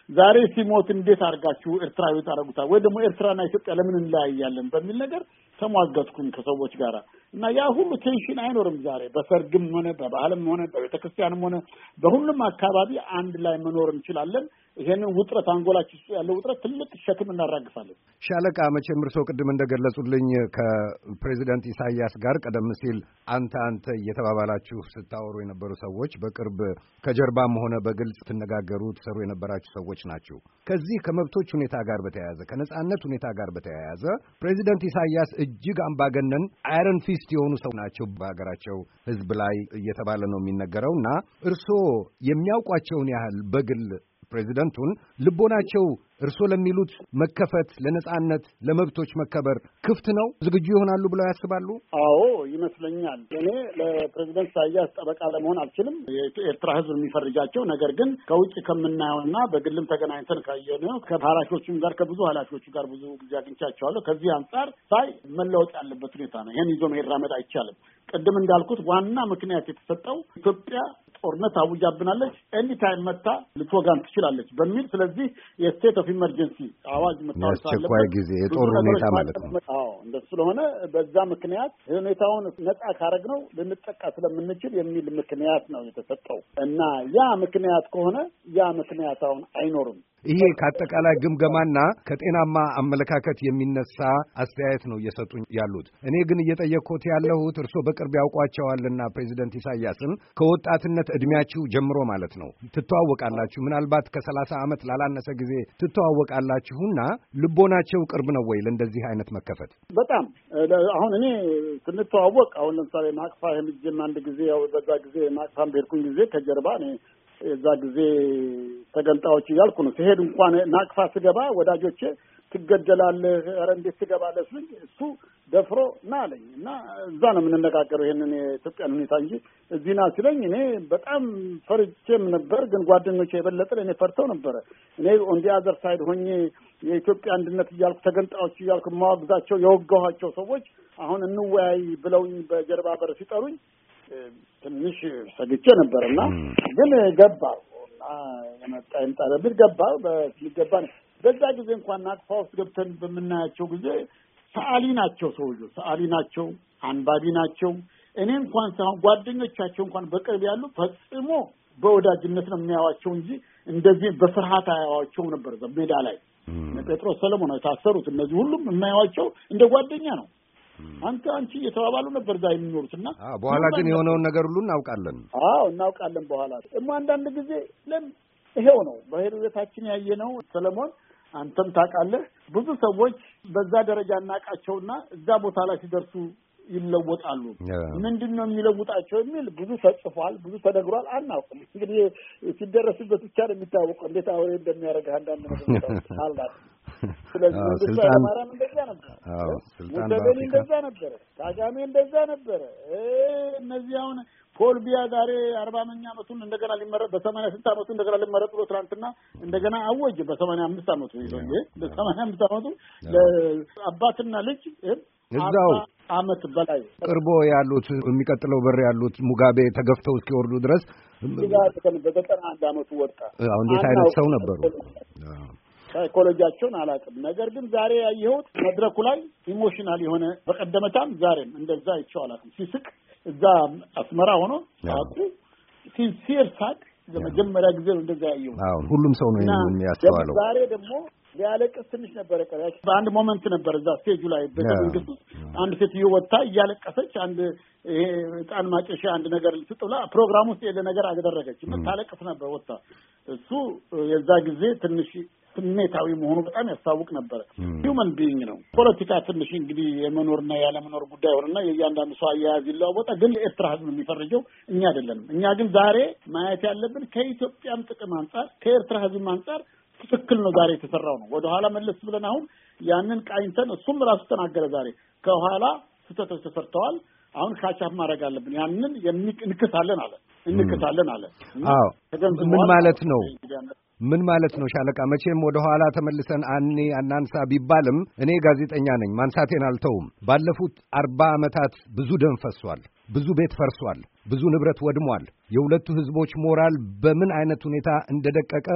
ዛሬ ሲሞት እንዴት አድርጋችሁ ኤርትራዊ ታረጉታል ወይ ደግሞ ኤርትራና ኢትዮጵያ ለምን እንለያያለን በሚል ነገር ተሟገትኩኝ ከሰዎች ጋር እና ያ ሁሉ ቴንሽን አይኖርም ዛሬ በሰርግም ሆነ በባህልም ሆነ በቤተክርስቲያንም ሆነ በሁሉም አካባቢ አንድ ላይ መኖር እንችላለን። ይሄንን ውጥረት አንጎላችን ውስጥ ያለው ውጥረት ትልቅ ሸክም እናራግፋለን። ሻለቃ መቼም እርሶ ቅድም እንደገለጹልኝ ከፕሬዚደንት ኢሳያስ ጋር ቀደም ሲል አንተ አንተ እየተባባላችሁ ስታወሩ የነበሩ ሰዎች በቅርብ ከጀርባም ሆነ በግልጽ ትነጋገሩ ትሰሩ የነበራችሁ ሰዎች ናቸው። ከዚህ ከመብቶች ሁኔታ ጋር በተያያዘ ከነጻነት ሁኔታ ጋር በተያያዘ ፕሬዚደንት ኢሳያስ እጅግ አምባገነን አይረን ፊስት የሆኑ ሰው ናቸው በሀገራቸው ሕዝብ ላይ እየተባለ ነው የሚነገረውና እርሶ የሚያውቋቸውን ያህል በግል ፕሬዚደንቱን ልቦናቸው እርሶ ለሚሉት መከፈት ለነጻነት ለመብቶች መከበር ክፍት ነው ዝግጁ ይሆናሉ ብለው ያስባሉ? አዎ ይመስለኛል። እኔ ለፕሬዚደንት ኢሳያስ ጠበቃ ለመሆን አልችልም። የኤርትራ ህዝብ የሚፈርጃቸው ነገር ግን ከውጭ ከምናየውና በግልም ተገናኝተን ካየነው ከኃላፊዎቹም ጋር ከብዙ ኃላፊዎቹ ጋር ብዙ ጊዜ አግኝቻቸዋለሁ። ከዚህ አንጻር ሳይ መለወጥ ያለበት ሁኔታ ነው። ይሄን ይዞ መራመድ አይቻልም። ቅድም እንዳልኩት ዋና ምክንያት የተሰጠው ኢትዮጵያ ጦርነት አውጃብናለች ኤኒ ታይም መታ ልትወጋን ትችላለች በሚል ስለዚህ የስቴት ኦፍ ኢመርጀንሲ አዋጅ መታወቅ አለበት። የአስቸኳይ ጊዜ የጦር ሁኔታ ማለት ነው። አዎ እንደሱ ስለሆነ በዛ ምክንያት ሁኔታውን ነጻ ካረግነው ልንጠቃ ስለምንችል የሚል ምክንያት ነው የተሰጠው እና ያ ምክንያት ከሆነ ያ ምክንያት አሁን አይኖርም። ይሄ ከአጠቃላይ ግምገማና ከጤናማ አመለካከት የሚነሳ አስተያየት ነው እየሰጡኝ ያሉት። እኔ ግን እየጠየቅኩት ያለሁት እርስዎ በቅርብ ያውቋቸዋልና ፕሬዚደንት ኢሳያስን ከወጣትነት እድሜያችሁ ጀምሮ ማለት ነው ትተዋወቃላችሁ። ምናልባት ከሰላሳ ዓመት ላላነሰ ጊዜ ትተዋወቃላችሁና ልቦናቸው ቅርብ ነው ወይ ለእንደዚህ አይነት መከፈት? በጣም አሁን እኔ ስንተዋወቅ አሁን ለምሳሌ ማቅፋ የምጅም አንድ ጊዜ ያው በዛ ጊዜ ማቅፋም በሄድኩኝ ጊዜ ከጀርባ እኔ እዛ ጊዜ ተገንጣዎች እያልኩ ነው ሲሄድ እንኳን ናቅፋ ስገባ ወዳጆቼ ትገደላለህ ኧረ እንዴት ትገባለህ ሲል እሱ ደፍሮ ና አለኝ እና እዛ ነው የምንነጋገረው ይሄንን የኢትዮጵያን ሁኔታ እንጂ እዚህ ና ሲለኝ እኔ በጣም ፈርቼም ነበር። ግን ጓደኞቼ የበለጠ እኔ ፈርተው ነበር። እኔ ኦን ዲ አዘር ሳይድ ሆኜ የኢትዮጵያ አንድነት እያልኩ ተገንጣዎች እያልኩ ማወግዛቸው የወጋኋቸው ሰዎች አሁን እንወያይ ብለውኝ በጀርባ በር ሲጠሩኝ ትንሽ ሰግቼ ነበርና ግን ገባው የመጣ እንጣለብት ገባው በሚገባ በዛ ጊዜ እንኳን ናቅፋ ውስጥ ገብተን በመናያቸው ጊዜ ሰዓሊ ናቸው ሰዎች ሰዓሊ ናቸው አንባቢ ናቸው። እኔ እንኳን ሳይሆን ጓደኞቻቸው እንኳን በቅርብ ያሉ ፈጽሞ በወዳጅነት ነው የሚያዋቸው እንጂ እንደዚህ በፍርሃት አያዋቸው ነበር። ሜዳ ላይ ጴጥሮስ ሰለሞን ታሰሩት እነዚህ ሁሉም የማያዋቸው እንደ ጓደኛ ነው። አንተ አንቺ እየተባባሉ ነበር እዛ የሚኖሩትና በኋላ ግን የሆነውን ነገር ሁሉ እናውቃለን። አዎ እናውቃለን። በኋላ እማ አንዳንድ ጊዜ ለም ይሄው ነው በህይወታችን ያየነው። ሰለሞን አንተም ታውቃለህ ብዙ ሰዎች በዛ ደረጃ እናቃቸውና እዛ ቦታ ላይ ሲደርሱ ይለወጣሉ። ምንድነው የሚለውጣቸው የሚል ብዙ ተጽፏል፣ ብዙ ተነግሯል። አናውቅም እንግዲህ ሲደረስበት ብቻ ነው የሚታወቀው እንዴት አውሬ እንደሚያደርግ አንዳንድ ነገር አላል። ስለዚህ ስልጣን ማራም እንደዛ ነበር። አዎ ስልጣን ባሪካ እንደዛ ነበር። ካጋሜ እንደዛ ነበር። እነዚህ አሁን ፖል ቢያ ዛሬ አርባኛ ዓመቱን እንደገና ሊመረጥ በሰማንያ ስድስት ዓመቱ እንደገና ሊመረጥ ብሎ ትናንትና እንደገና አወጀ። በሰማንያ አምስት ዓመቱ ይዞኝ በሰማንያ አምስት ዓመቱ ለአባትና ልጅ እዛው ዓመት በላይ ቅርቦ ያሉት የሚቀጥለው በር ያሉት ሙጋቤ ተገፍተው እስኪወርዱ ድረስ በዘጠና አንድ ዓመቱ ወጣ። አሁን እንዴት አይነት ሰው ነበሩ? ሳይኮሎጂያቸውን አላውቅም። ነገር ግን ዛሬ ያየሁት መድረኩ ላይ ኢሞሽናል የሆነ በቀደመታም ዛሬም እንደዛ ይቻላል ሲስቅ እዛ አስመራ ሆኖ ሳቁ ሲንሲር ሳቅ ለመጀመሪያ ጊዜ ነው እንደዛ ያየሁት። አዎ ሁሉም ሰው ነው የሚያስተዋለው። ዛሬ ደግሞ ያለቀስ ትንሽ ነበር ቀራሽ በአንድ ሞመንት ነበር እዛ ስቴጁ ላይ በመንግስቱ አንድ ሴትዮ ወጣ እያለቀሰች አንድ ይሄ ጣን ማጨሻ አንድ ነገር ልትጥላ ፕሮግራም ውስጥ ያለ ነገር አደረገች እና ታለቅስ ነበር ወጣ። እሱ የዛ ጊዜ ትንሽ ስሜታዊ መሆኑ በጣም ያስታውቅ ነበር። ሂውመን ቢይንግ ነው። ፖለቲካ ትንሽ እንግዲህ የመኖርና ያለመኖር ጉዳይ ሆነና የእያንዳንዱ ሰው አያያዝ ይለዋወጣ። ግን ኤርትራ ህዝብ የሚፈርጀው እኛ አይደለንም። እኛ ግን ዛሬ ማየት ያለብን ከኢትዮጵያም ጥቅም አንጻር ከኤርትራ ህዝብ አንጻር ትክክል ነው ዛሬ የተሰራው ነው። ወደ ኋላ መለስ ብለን አሁን ያንን ቃኝተን እሱም ራሱ ተናገረ ዛሬ ከኋላ ስህተቶች ተሰርተዋል። አሁን ካቻፍ ማድረግ አለብን። ያንን እንክሳለን አለ እንክሳለን አለ። አዎ ምን ማለት ነው? ምን ማለት ነው ሻለቃ? መቼም ወደ ኋላ ተመልሰን አኔ አናንሳ ቢባልም እኔ ጋዜጠኛ ነኝ፣ ማንሳቴን አልተውም። ባለፉት አርባ ዓመታት ብዙ ደም ፈሷል፣ ብዙ ቤት ፈርሷል፣ ብዙ ንብረት ወድሟል። የሁለቱ ህዝቦች ሞራል በምን አይነት ሁኔታ እንደደቀቀ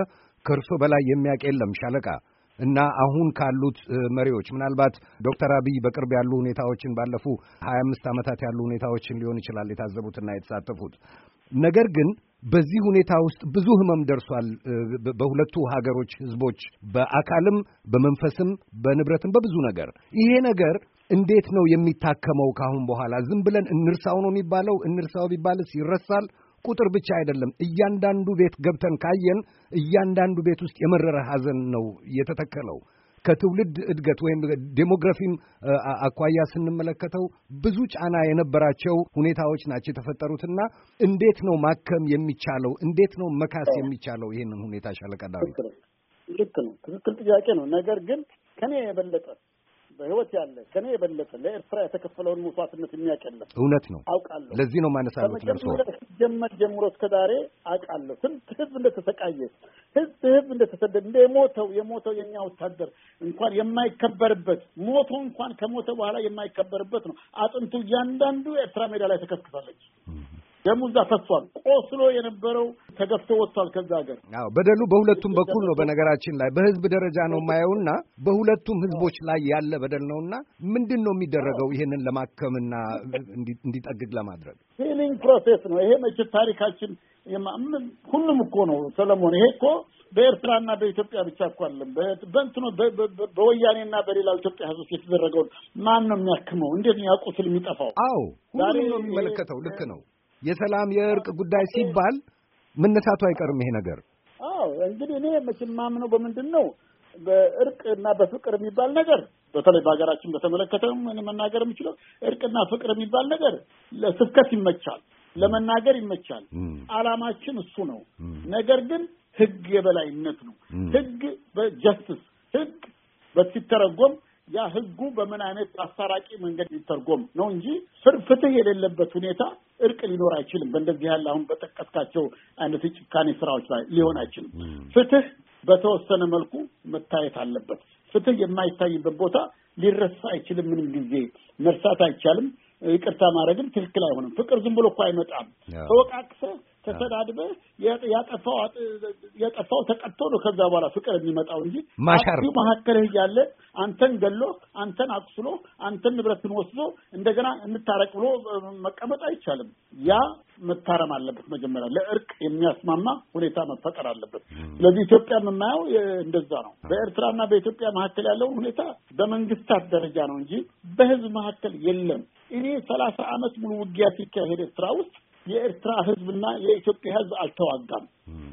ከርሶ በላይ የሚያውቅ የለም ሻለቃ። እና አሁን ካሉት መሪዎች ምናልባት ዶክተር አብይ በቅርብ ያሉ ሁኔታዎችን ባለፉ ሀያ አምስት ዓመታት ያሉ ሁኔታዎችን ሊሆን ይችላል የታዘቡትና የተሳተፉት። ነገር ግን በዚህ ሁኔታ ውስጥ ብዙ ህመም ደርሷል በሁለቱ ሀገሮች ህዝቦች፣ በአካልም በመንፈስም በንብረትም በብዙ ነገር። ይሄ ነገር እንዴት ነው የሚታከመው ካሁን በኋላ? ዝም ብለን እንርሳው ነው የሚባለው? እንርሳው ቢባልስ ይረሳል? ቁጥር ብቻ አይደለም። እያንዳንዱ ቤት ገብተን ካየን እያንዳንዱ ቤት ውስጥ የመረረ ሐዘን ነው የተተከለው። ከትውልድ እድገት ወይም ዴሞግራፊም አኳያ ስንመለከተው ብዙ ጫና የነበራቸው ሁኔታዎች ናቸው የተፈጠሩትና እንዴት ነው ማከም የሚቻለው? እንዴት ነው መካስ የሚቻለው ይሄንን ሁኔታ? ሻለቃ ዳዊት። ልክ ነው፣ ትክክል ጥያቄ ነው። ነገር ግን ከኔ የበለጠ በህይወት ያለ ከኔ የበለጠ ለኤርትራ የተከፈለውን መስዋዕትነት የሚያቀለም እውነት ነው፣ አውቃለሁ። ለዚህ ነው ማነሳሉት ለርሶ ጀመር ጀምሮ እስከ ዛሬ አውቃለሁ። ስንት ህዝብ እንደተሰቃየ፣ ህዝብ ህዝብ እንደተሰደደ፣ እንደሞተው የሞተው የኛ ወታደር እንኳን የማይከበርበት ሞቶ እንኳን ከሞተ በኋላ የማይከበርበት ነው። አጥንቱ እያንዳንዱ ኤርትራ ሜዳ ላይ ተከስክሳለች። ደሙ እዛ ፈሷል። ቆስሎ የነበረው ተገፍቶ ወጥቷል ከዛ ሀገር። አዎ በደሉ በሁለቱም በኩል ነው። በነገራችን ላይ በህዝብ ደረጃ ነው የማየውና በሁለቱም ህዝቦች ላይ ያለ በደል ነውና ምንድን ነው የሚደረገው ይሄንን ለማከምና እንዲጠግግ ለማድረግ? ሂሊንግ ፕሮሴስ ነው ይሄ። መቼ ታሪካችን ሁሉም እኮ ነው ሰለሞን። ይሄ እኮ በኤርትራና በኢትዮጵያ ብቻ እኮ አይደለም። በእንትኑ በወያኔና በሌላው ኢትዮጵያ ህዝብ የተደረገው ማን ነው የሚያክመው? እንዴት ነው ያቁስል የሚጠፋው? አዎ ሁሉም ነው የሚመለከተው። ልክ ነው። የሰላም የእርቅ ጉዳይ ሲባል መነሳቱ አይቀርም ይሄ ነገር። አዎ እንግዲህ እኔ መቼም ማምነው በምንድን ነው በእርቅና በፍቅር የሚባል ነገር በተለይ በሀገራችን በተመለከተ መናገር የምችለው እርቅና ፍቅር የሚባል ነገር ለስብከት ይመቻል፣ ለመናገር ይመቻል። አላማችን እሱ ነው። ነገር ግን ህግ የበላይነት ነው። ህግ በጀስቲስ ህግ በሲተረጎም ያ ህጉ በምን አይነት አሳራቂ መንገድ ሊተርጎም ነው እንጂ ፍትህ የሌለበት ሁኔታ እርቅ ሊኖር አይችልም። በእንደዚህ ያለ አሁን በተቀስቃቸው አይነት ጭካኔ ስራዎች ላይ ሊሆን አይችልም። ፍትህ በተወሰነ መልኩ መታየት አለበት። ፍትህ የማይታይበት ቦታ ሊረሳ አይችልም። ምንም ጊዜ መርሳት አይቻልም። ይቅርታ ማድረግም ትክክል አይሆንም። ፍቅር ዝም ብሎ እኮ አይመጣም። ተወቃቅሰህ ተሰዳድበህ ያጠፋው ያጠፋው ተቀጥቶ ነው ከዛ በኋላ ፍቅር የሚመጣው እንጂ አጥፊው መሀከልህ እያለ አንተን ገሎ አንተን አቁስሎ አንተን ንብረትን ወስዶ እንደገና እንታረቅ ብሎ መቀመጥ አይቻልም። ያ መታረም አለበት። መጀመሪያ ለእርቅ የሚያስማማ ሁኔታ መፈጠር አለበት። ስለዚህ ኢትዮጵያ የምናየው እንደዛ ነው። በኤርትራና በኢትዮጵያ መካከል ያለው ሁኔታ በመንግስታት ደረጃ ነው እንጂ በህዝብ መካከል የለም። እኔ ሰላሳ ዓመት ሙሉ ውጊያ ሲካሄድ ኤርትራ ውስጥ የኤርትራ ህዝብና የኢትዮጵያ ህዝብ አልተዋጋም።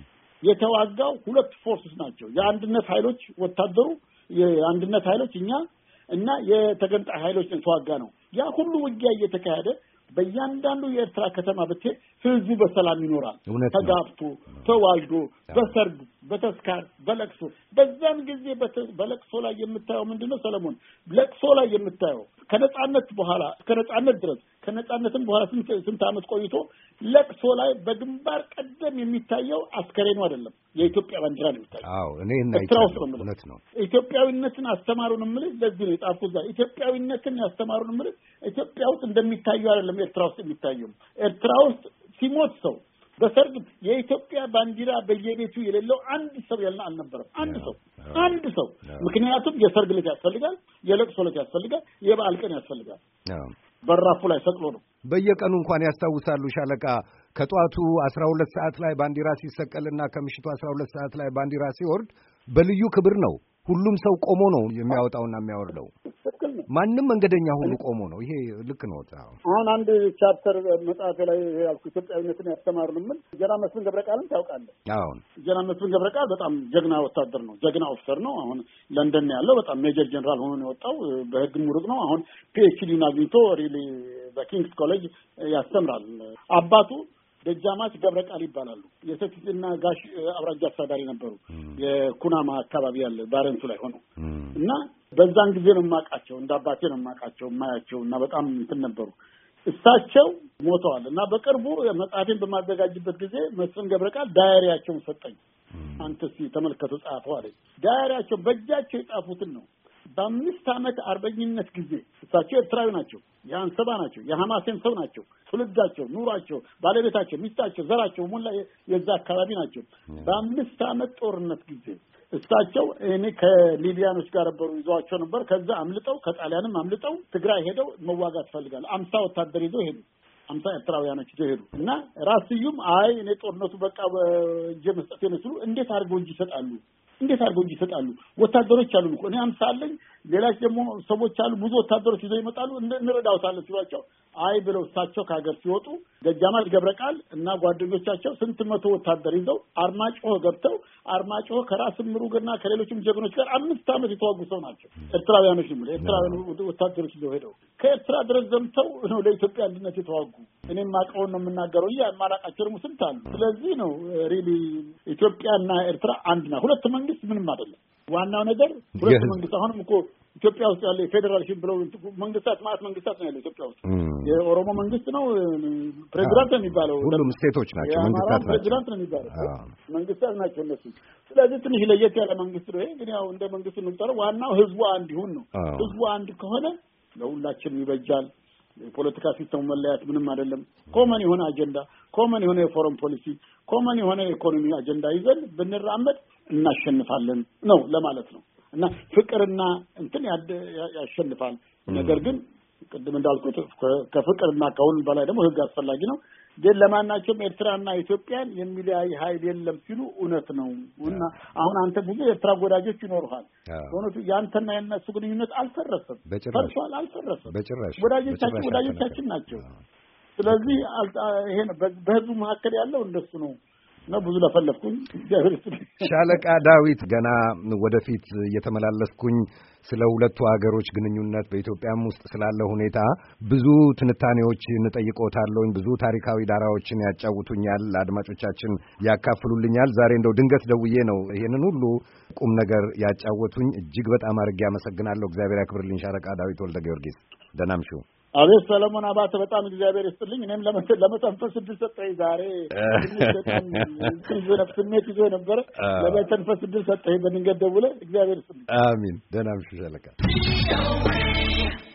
የተዋጋው ሁለት ፎርስስ ናቸው። የአንድነት ኃይሎች ወታደሩ የአንድነት ኃይሎች እኛ እና የተገንጣይ ኃይሎች ተዋጋ ነው። ያ ሁሉ ውጊያ እየተካሄደ በእያንዳንዱ የኤርትራ ከተማ ብትሄድ ህዝቡ በሰላም ይኖራል። ተጋፍቶ ተዋልዶ በሰርግ በተስካር በለቅሶ በዛን ጊዜ በለቅሶ ላይ የምታየው ምንድነው ሰለሞን? ለቅሶ ላይ የምታየው ከነጻነት በኋላ ከነጻነት ድረስ ከነጻነትም በኋላ ስንት ስንት ዓመት ቆይቶ ለቅሶ ላይ በግንባር ቀደም የሚታየው አስከሬኑ አይደለም፣ የኢትዮጵያ ባንዲራ ነው የሚታየው። አዎ እኔ እና ኢትዮጵያዊነት ነው። ኢትዮጵያዊነትን አስተማሩን ምልህ ለዚህ ነው የጻፍኩት። ኢትዮጵያዊነትን ያስተማሩን ምልህ ኢትዮጵያ ውስጥ እንደሚታየው አይደለም ኤርትራ ውስጥ የሚታየው። ኤርትራ ውስጥ ሲሞት ሰው በሰርግ የኢትዮጵያ ባንዲራ በየቤቱ የሌለው አንድ ሰው ያለ አልነበረም። አንድ ሰው አንድ ሰው ምክንያቱም የሰርግ ዕለት ያስፈልጋል፣ የለቅሶ ዕለት ያስፈልጋል፣ የበዓል ቀን ያስፈልጋል። በራፉ ላይ ሰቅሎ ነው። በየቀኑ እንኳን ያስታውሳሉ ሻለቃ ከጧቱ አስራ ሁለት ሰዓት ላይ ባንዲራ ሲሰቀልና ከምሽቱ አስራ ሁለት ሰዓት ላይ ባንዲራ ሲወርድ በልዩ ክብር ነው። ሁሉም ሰው ቆሞ ነው የሚያወጣውና የሚያወርደው። ማንም መንገደኛ ሁሉ ቆሞ ነው። ይሄ ልክ ነው። አሁን አንድ ቻፕተር መጽሐፌ ላይ ያልኩ ኢትዮጵያዊነትን ያስተማሩን ምን ጀነራል መስፍን ገብረቃልን ታውቃለህ? አዎ ጀነራል መስፍን ገብረቃል በጣም ጀግና ወታደር ነው። ጀግና ኦፊሰር ነው። አሁን ለንደን ያለው በጣም ሜጀር ጀነራል ሆኖ ነው የወጣው። በህግ ምሩቅ ነው። አሁን ፒኤችዲ አግኝቶ ሪሊ በኪንግስ ኮሌጅ ያስተምራል። አባቱ ደጃማች ገብረቃል ይባላሉ። የሰቲትና ጋሽ አብራጃ አስተዳዳሪ ነበሩ። የኩናማ አካባቢ ያለ ባረንቱ ላይ ሆነው እና በዛን ጊዜ ነው የማውቃቸው። እንደ አባቴ ነው የማውቃቸው የማያቸው እና በጣም እንትን ነበሩ። እሳቸው ሞተዋል እና በቅርቡ መጽሐፌን በማዘጋጅበት ጊዜ መስፍን ገብረቃል ዳይሪያቸውን ሰጠኝ። አንተ እስኪ ተመልከቱ ጻፈው አለኝ። ዳይሪያቸው በእጃቸው የጻፉትን ነው በአምስት ዓመት አርበኝነት ጊዜ እሳቸው ኤርትራዊ ናቸው፣ የአንሰባ ናቸው፣ የሐማሴን ሰው ናቸው። ትውልዳቸው፣ ኑሯቸው፣ ባለቤታቸው፣ ሚስታቸው፣ ዘራቸው ሙላ የዛ አካባቢ ናቸው። በአምስት ዓመት ጦርነት ጊዜ እሳቸው እኔ ከሊቢያኖች ጋር ነበሩ፣ ይዘዋቸው ነበር። ከዛ አምልጠው ከጣሊያንም አምልጠው ትግራይ ሄደው መዋጋት ፈልጋል። አምሳ ወታደር ይዘው ሄዱ። አምሳ ኤርትራውያኖች ይዘው ሄዱ እና ራስዩም አይ እኔ ጦርነቱ በቃ በእጄ መስጠት ነው። እንዴት አድርገው እጅ ይሰጣሉ? እንዴት አድርገው እጅ ይሰጣሉ? ወታደሮች አሉ እኮ እኔ አምሳ አለኝ፣ ሌላች ደግሞ ሰዎች አሉ፣ ብዙ ወታደሮች ይዘው ይመጣሉ፣ እንረዳውታለን ሲሏቸው አይ ብለው እሳቸው ከሀገር ሲወጡ ደጃማች ገብረቃል እና ጓደኞቻቸው ስንት መቶ ወታደር ይዘው አርማጭሆ ገብተው አርማጭሆ ከራስ ምሩግና ከሌሎችም ጀግኖች ጋር አምስት ዓመት የተዋጉ ሰው ናቸው። ኤርትራውያኖች ነው ኤርትራውያን ወታደሮች ይዘው ሄደው ከኤርትራ ድረስ ዘምተው ነው ለኢትዮጵያ አንድነት የተዋጉ። እኔም አውቀውን ነው የምናገረው። ያ ማራቃቸው ደግሞ ስንት አሉ። ስለዚህ ነው ሪሊ ኢትዮጵያና ኤርትራ አንድ ነው። ሁለት መንግስት ምንም አይደለም። ዋናው ነገር ሁለት መንግስት አሁንም እኮ ኢትዮጵያ ውስጥ ያለ ፌደራሊዝም ብለው መንግስታት ማለት መንግስታት ነው ያለው ኢትዮጵያ ውስጥ። የኦሮሞ መንግስት ነው ፕሬዝዳንት ነው የሚባለው። ሁሉም ስቴቶች ናቸው መንግስታት ናቸው። ፕሬዝዳንት ነው የሚባለው መንግስታት ናቸው እነሱ። ስለዚህ ትንሽ ለየት ያለ መንግስት ነው ይሄ። ግን ያው እንደ መንግስት ነው። ዋናው ህዝቡ አንድ ይሁን ነው። ህዝቡ አንድ ከሆነ ለሁላችንም ይበጃል። የፖለቲካ ሲስተም መለያት ምንም አይደለም። ኮመን የሆነ አጀንዳ፣ ኮመን የሆነ የፎረን ፖሊሲ፣ ኮመን የሆነ የኢኮኖሚ አጀንዳ ይዘን ብንራመድ እናሸንፋለን ነው ለማለት ነው። እና ፍቅርና እንትን ያሸንፋል። ነገር ግን ቅድም እንዳልኩት ከፍቅርና ከሁሉ በላይ ደግሞ ህግ አስፈላጊ ነው። ግን ለማናቸውም ኤርትራና ኢትዮጵያን የሚለያይ ኃይል የለም ሲሉ እውነት ነው። እና አሁን አንተ ብዙ ኤርትራ ወዳጆች ይኖርሃል። እውነቱ ያንተና የነሱ ግንኙነት አልፈረሰም፣ ፈርሷል፣ አልፈረሰም። ወዳጆቻችን ወዳጆቻችን ናቸው። ስለዚህ ይሄ በህዝቡ መካከል ያለው እንደሱ ነው። ነው ብዙ ለፈለፍኩኝ። ሻለቃ ዳዊት ገና ወደፊት እየተመላለስኩኝ ስለ ሁለቱ ሀገሮች ግንኙነት በኢትዮጵያም ውስጥ ስላለ ሁኔታ ብዙ ትንታኔዎችን እጠይቅዎታለሁኝ። ብዙ ታሪካዊ ዳራዎችን ያጫውቱኛል፣ አድማጮቻችን ያካፍሉልኛል። ዛሬ እንደው ድንገት ደውዬ ነው ይሄንን ሁሉ ቁም ነገር ያጫወቱኝ። እጅግ በጣም አድርጌ አመሰግናለሁ። እግዚአብሔር ያክብርልኝ ሻለቃ ዳዊት ወልደ ጊዮርጊስ። ደህና እምሹ። አቤት ሰለሞን አባተ በጣም እግዚአብሔር ይስጥልኝ። እኔም ለመተንፈስ እድል ሰጠኝ ዛሬ። ትንሽ ስሜት ይዞ ነበር፣ ለመተንፈስ እድል ሰጠኝ በድንገት ደውለህ። እግዚአብሔር ይስጥልኝ። አሜን። ደህና እምሹ ሻለቃ።